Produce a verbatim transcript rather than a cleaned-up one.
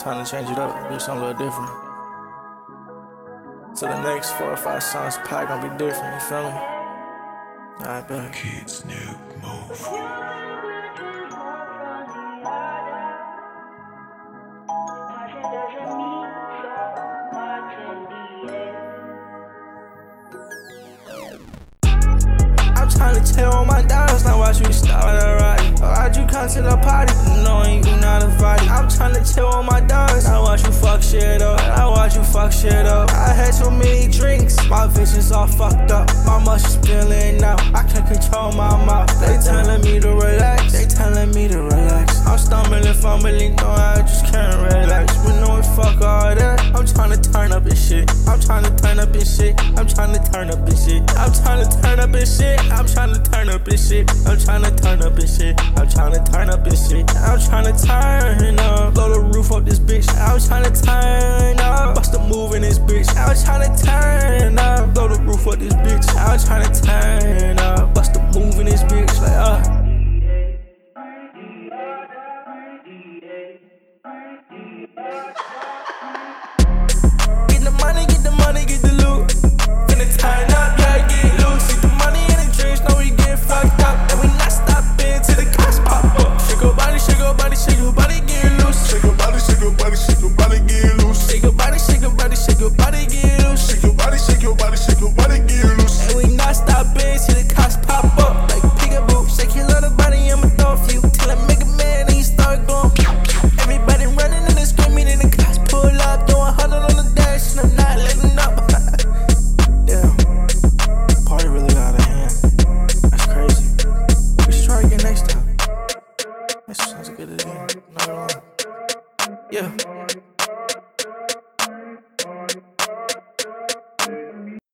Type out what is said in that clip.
Time to change it up, do something a little different. So the next four or five songs pack gonna be different, you feel me? Alright, bet. Kids new move. I'm trying to tell all my dogs, now watch me start a ride. Why'd you come to the party, knowing you not invited? I'm trying to tell all my dogs, now watch you fuck shit up. I watch you fuck shit up. I had too many drinks, my vision's all fucked up. My muscles spilling out, I can't control my mouth. They telling me to relax, they telling me to relax. I'm stumbling, fumbling, no, I just can't relax. But knowing fuck all that, I'm trying to turn up and shit. I'm trying to turn up and shit. I'm trying to turn up and shit. I'm trying to turn up and shit. I'm trying to turn up and shit. I'm trying to turn up and shit. I'm trying to turn up and shit. I'm trying to turn up. Blow the roof off this bitch. I'm trying to turn up. Bust a move in this bitch. I'm trying to turn up. Blow the roof off this bitch. I'm trying to turn up. Bust a move in this bitch. Like, uh. Get the money, get the money, get the loot. Finna turn up, yeah, get loose. Get the money and the drinks, know we get fucked up. And we not stopping till the cops pop up. Shake your body, shake your body, shake your body, get loose. Shake your body, shake your body, shake your body, get loose. Shake your body, shake your body, shake your body, get loose. Shake your body, shake your body, shake your body, get loose. And we not stopping till the cops pop up. Like peekaboo, shake your little body, I'ma throw a few till I make a man and he start going. Everybody running and screaming and the cops pull up, doing a hundred on the dash and I'm not letting up. Damn, party really got out of hand. That's crazy. We should try again next time. That sounds good again. Not gonna lie. Yeah.